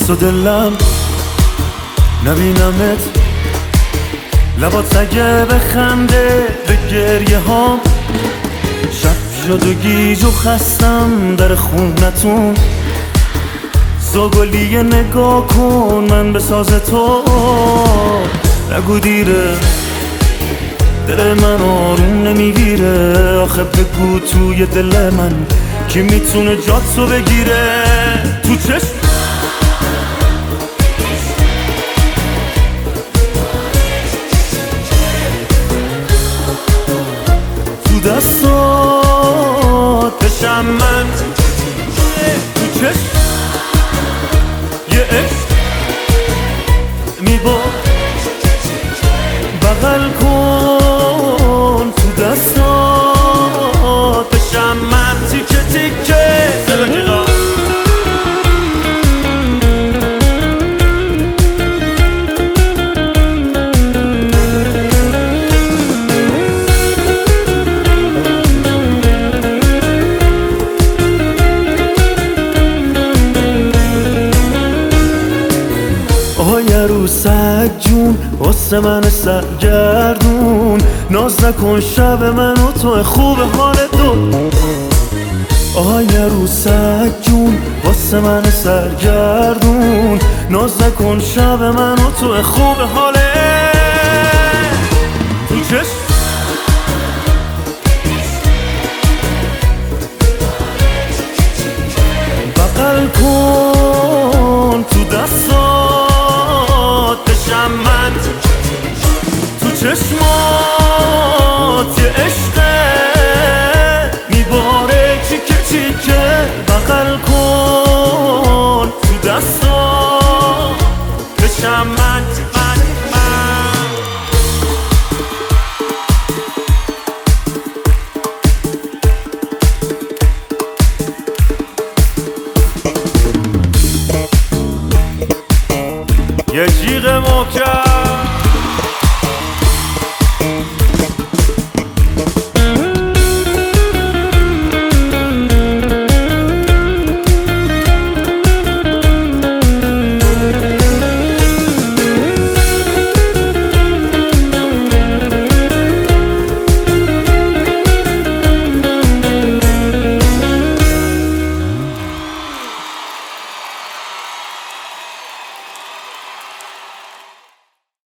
دست و دلم نبینمت، لبات اگه بخنده به گریه هام. شب شد و گیج و خستم در خونتون، زاگلیه نگاه کن من به ساز تو. نگو دیره دل من آروم نمیگیره، آخه بگو توی دل من کی میتونه جاتو بگیره. تو چشم تو دستات بشم من، تو چشم یه عشق میبار بغل کن. تو دستات بشم من تیکه تیکه زلجیغا. آهای عروسک جون واسه من سرگردون، ناز نکن شب من و تو خوب حال دو. آهای عروسک جون واسه من سرگردون، ناز نکن شب من و تو خوب حاله. تو چشم بغل کن، تو دستات بشم من، تو چشمات یه عشقه میباره چیکه چیکه. بغل کن تو دستات بشم من. یه جیغ محکم